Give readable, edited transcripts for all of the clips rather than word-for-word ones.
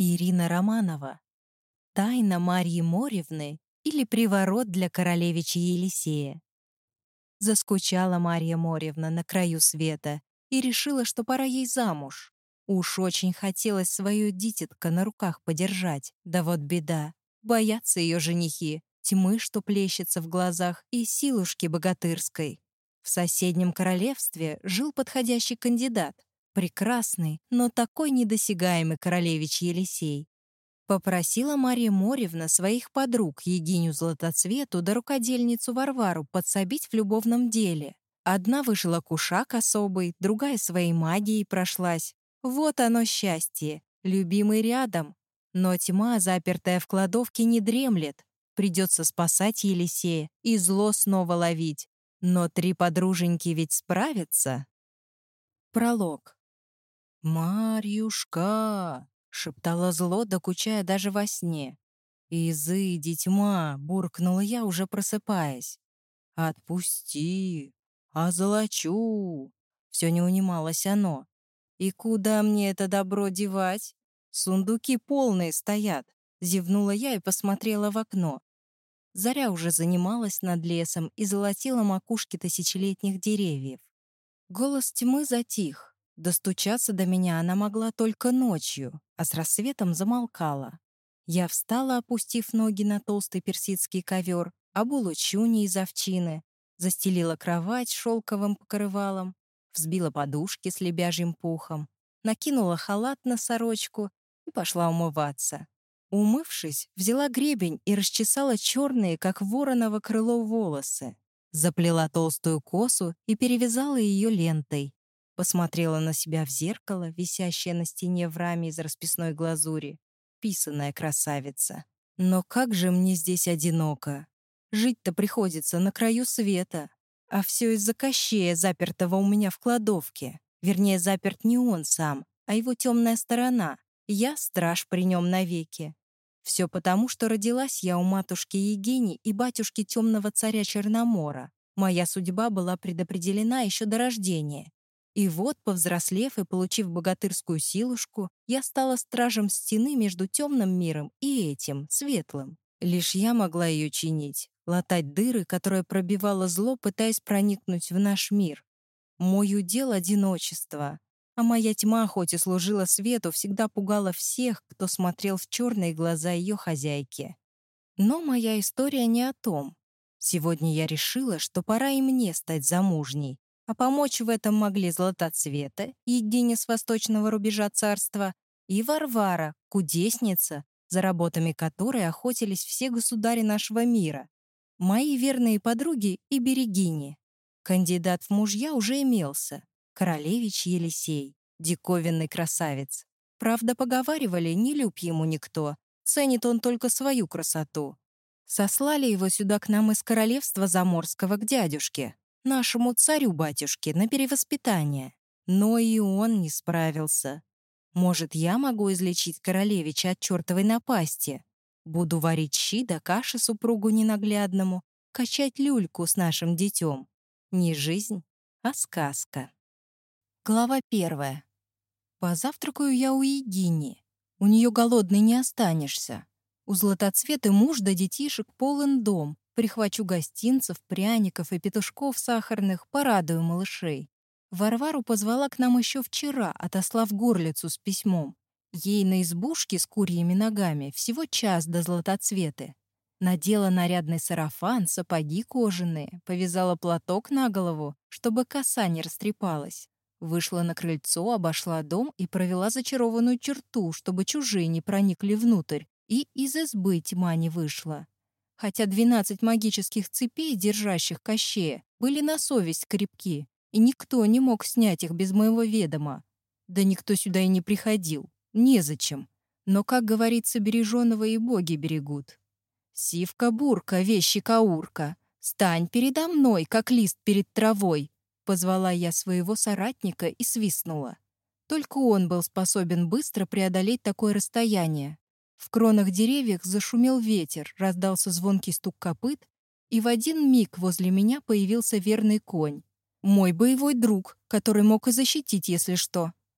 Ирина Романова. Тайна Марьи Моревны или приворот для королевича Елисея. Заскучала Марья Моревна на краю света и решила, что пора ей замуж. Уж очень хотелось свое дитятко на руках подержать. Да вот беда. Боятся ее женихи, тьмы, что плещется в глазах, и силушки богатырской. В соседнем королевстве жил подходящий кандидат. Прекрасный, но такой недосягаемый королевич Елисей. Попросила Марья Моревна своих подруг Егиню Златоцвету да рукодельницу Варвару подсобить в любовном деле. Одна вышила кушак особый, другая своей магией прошлась. Вот оно счастье, любимый рядом. Но тьма, запертая в кладовке, не дремлет. Придется спасать Елисея и зло снова ловить. Но три подруженьки ведь справятся. Пролог. «Марьюшка!» — шептало зло, докучая даже во сне. «Изыди, тьма!» — буркнула я, уже просыпаясь. «Отпусти! Озолочу!» Все не унималось оно. «И куда мне это добро девать? Сундуки полные стоят!» Зевнула я и посмотрела в окно. Заря уже занималась над лесом и золотила макушки тысячелетних деревьев. Голос тьмы затих. Достучаться до меня она могла только ночью, а с рассветом замолкала. Я встала, опустив ноги на толстый персидский ковер, обула чуни из овчины, застелила кровать шелковым покрывалом, взбила подушки с лебяжьим пухом, накинула халат на сорочку и пошла умываться. Умывшись, взяла гребень и расчесала черные, как вороново крыло, волосы. Заплела толстую косу и перевязала ее лентой. Посмотрела на себя в зеркало, висящее на стене в раме из расписной глазури. Писаная красавица. Но как же мне здесь одиноко. Жить-то приходится на краю света. А все из-за Кощея, запертого у меня в кладовке. Вернее, заперт не он сам, а его темная сторона. Я страж при нем навеки. Все потому, что родилась я у матушки Егини и батюшки темного царя Черномора. Моя судьба была предопределена еще до рождения. И вот, повзрослев и получив богатырскую силушку, я стала стражем стены между темным миром и этим, светлым. Лишь я могла ее чинить, латать дыры, которые пробивало зло, пытаясь проникнуть в наш мир. Мой удел — одиночество. А моя тьма, хоть и служила свету, всегда пугала всех, кто смотрел в черные глаза ее хозяйки. Но моя история не о том. Сегодня я решила, что пора и мне стать замужней, а помочь в этом могли Златоцвета, Егиня с восточного рубежа царства, и Варвара, кудесница, за работами которой охотились все государи нашего мира, мои верные подруги и берегини. Кандидат в мужья уже имелся. Королевич Елисей, диковинный красавец. Правда, поговаривали, не люб ему никто, ценит он только свою красоту. Сослали его сюда к нам из королевства Заморского к дядюшке, нашему царю-батюшке, на перевоспитание. Но и он не справился. Может, я могу излечить королевича от чертовой напасти? Буду варить щи да каши супругу ненаглядному, качать люльку с нашим детем. Не жизнь, а сказка. Глава 1. Позавтракаю я у Егини. У нее голодный не останешься. У Златоцветы муж да детишек полон дом. Прихвачу гостинцев, пряников и петушков сахарных, порадую малышей. Варвару позвала к нам еще вчера, отослав горлицу с письмом. Ей на избушке с курьими ногами всего час до Златоцветы. Надела нарядный сарафан, сапоги кожаные, повязала платок на голову, чтобы коса не растрепалась. Вышла на крыльцо, обошла дом и провела зачарованную черту, чтобы чужие не проникли внутрь, и из избы тьма не вышла. Хотя 12 магических цепей, держащих Кощея, были на совесть крепки, и никто не мог снять их без моего ведома. Да никто сюда и не приходил. Незачем. Но, как говорится, береженого и боги берегут. «Сивка-бурка, вещи-каурка, стань передо мной, как лист перед травой!» Позвала я своего соратника и свистнула. Только он был способен быстро преодолеть такое расстояние. В кронах деревьев зашумел ветер, раздался звонкий стук копыт, и в один миг возле меня появился верный конь. Мой боевой друг, который мог и защитить, если что.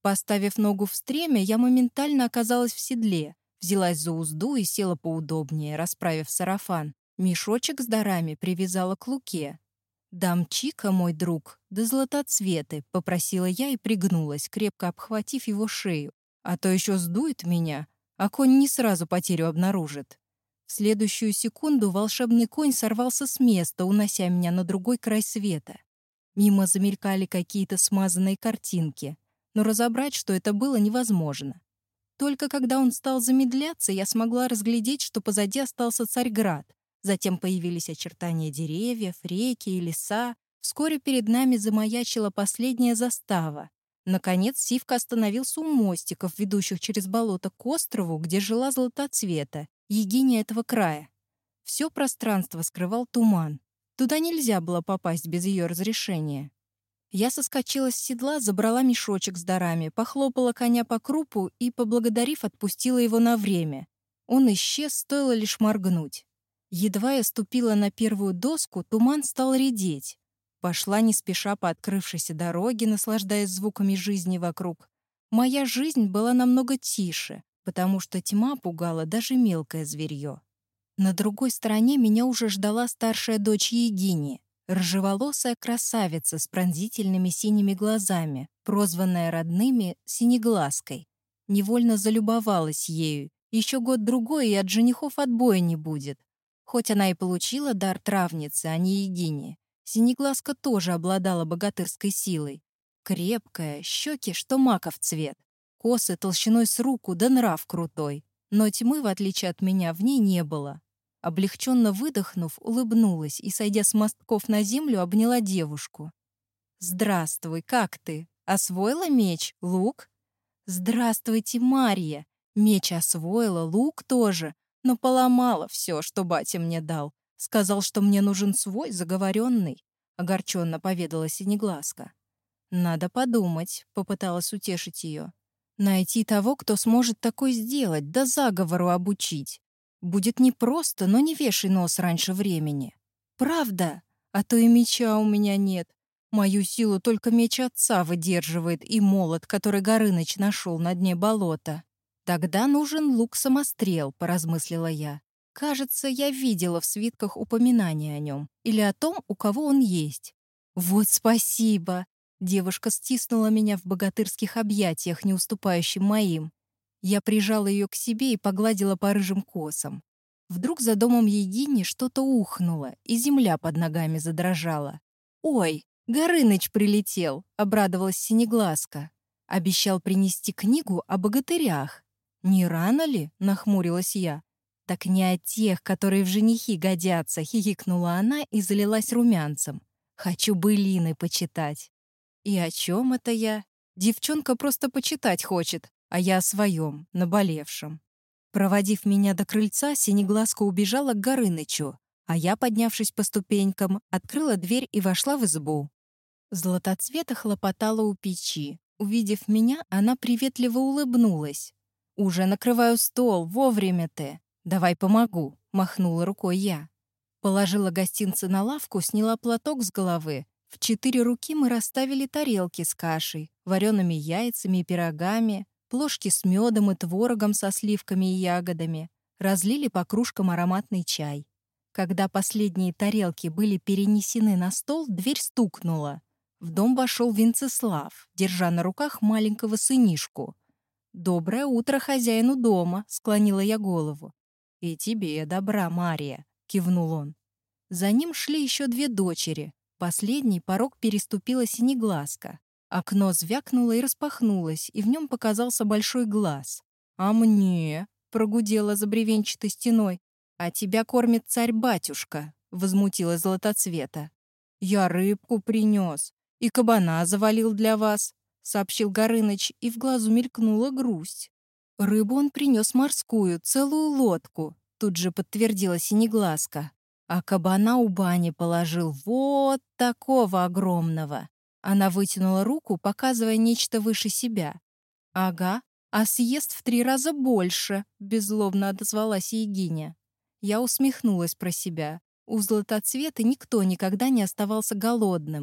Поставив ногу в стремя, я моментально оказалась в седле, взялась за узду и села поудобнее, расправив сарафан. Мешочек с дарами привязала к луке. «Дам Чика, мой друг, да златоцветы», — попросила я и пригнулась, крепко обхватив его шею. «А то еще сдует меня, а конь не сразу потерю обнаружит». В следующую секунду волшебный конь сорвался с места, унося меня на другой край света. Мимо замелькали какие-то смазанные картинки, но разобрать, что это было, невозможно. Только когда он стал замедляться, я смогла разглядеть, что позади остался Царьград. Затем появились очертания деревьев, реки и леса. Вскоре перед нами замаячила последняя застава. Наконец Сивка остановился у мостиков, ведущих через болото к острову, где жила Златоцвета, Егиня этого края. Все пространство скрывал туман. Туда нельзя было попасть без ее разрешения. Я соскочила с седла, забрала мешочек с дарами, похлопала коня по крупу и, поблагодарив, отпустила его на время. Он исчез, стоило лишь моргнуть. Едва я ступила на первую доску, туман стал редеть. Пошла не спеша по открывшейся дороге, наслаждаясь звуками жизни вокруг. Моя жизнь была намного тише, потому что тьма пугала даже мелкое зверье. На другой стороне меня уже ждала старшая дочь Егини, рыжеволосая красавица с пронзительными синими глазами, прозванная родными Синеглазкой. Невольно залюбовалась ею. Еще год-другой, и от женихов отбоя не будет. Хоть она и получила дар травницы, а не Егини, Синеглазка тоже обладала богатырской силой. Крепкая, щеки, что маков цвет, косы толщиной с руку, да нрав крутой. Но тьмы, в отличие от меня, в ней не было. Облегченно выдохнув, улыбнулась и, сойдя с мостков на землю, обняла девушку. «Здравствуй, как ты? Освоила меч, лук?» «Здравствуйте, Марья! Меч освоила, лук тоже, но поломала все, что батя мне дал. Сказал, что мне нужен свой, заговоренный», — огорченно поведала Синеглазка. «Надо подумать», — попыталась утешить ее. «Найти того, кто сможет такое сделать, да заговору обучить. Будет непросто, но не вешай нос раньше времени». «Правда? А то и меча у меня нет. Мою силу только меч отца выдерживает и молот, который Горыныч нашел на дне болота». «Тогда нужен лук-самострел», — поразмыслила я. «Кажется, я видела в свитках упоминание о нем или о том, у кого он есть». «Вот спасибо!» Девушка стиснула меня в богатырских объятиях, не уступающим моим. Я прижала ее к себе и погладила по рыжим косам. Вдруг за домом Егини что-то ухнуло, и земля под ногами задрожала. «Ой, Горыныч прилетел!» — обрадовалась Синеглазка. Обещал принести книгу о богатырях. «Не рано ли?» — нахмурилась я. «Так не о тех, которые в женихи годятся», — хихикнула она и залилась румянцем. «Хочу былины почитать». «И о чем это я?» Девчонка просто почитать хочет, а я о своем, наболевшем. Проводив меня до крыльца, Синеглазка убежала к Горынычу, а я, поднявшись по ступенькам, открыла дверь и вошла в избу. Златоцвета хлопотала у печи. Увидев меня, она приветливо улыбнулась. «Уже накрываю стол, вовремя ты. Давай помогу», — махнула рукой я. Положила гостинцы на лавку, сняла платок с головы. В 4 руки мы расставили тарелки с кашей, вареными яйцами и пирогами, плошки с медом и творогом со сливками и ягодами. Разлили по кружкам ароматный чай. Когда последние тарелки были перенесены на стол, дверь стукнула. В дом вошел Венцеслав, держа на руках маленького сынишку. «Доброе утро хозяину дома», — склонила я голову. «И тебе добра, Мария», — кивнул он. За ним шли еще 2 дочери. Последний порог переступила Синеглазка. Окно звякнуло и распахнулось, и в нем показался большой глаз. «А мне?» — прогудела за бревенчатой стеной. «А тебя кормит царь-батюшка», — возмутилась Златоцвета. «Я рыбку принес и кабана завалил для вас», — сообщил Горыныч, и в глазу мелькнула грусть. «Рыбу он принес морскую, целую лодку», — тут же подтвердила Синеглазка. «А кабана у бани положил вот такого огромного». Она вытянула руку, показывая нечто выше себя. «Ага, а съест в 3 раза больше», — беззлобно отозвалась Егиня. Я усмехнулась про себя. У Златоцветы никто никогда не оставался голодным.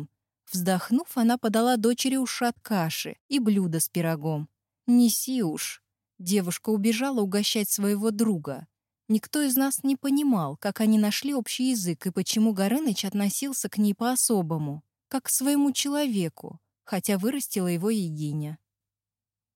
Вздохнув, она подала дочери ушат каши и блюдо с пирогом. «Неси уж». Девушка убежала угощать своего друга. Никто из нас не понимал, как они нашли общий язык и почему Горыныч относился к ней по-особому, как к своему человеку, хотя вырастила его Егиня.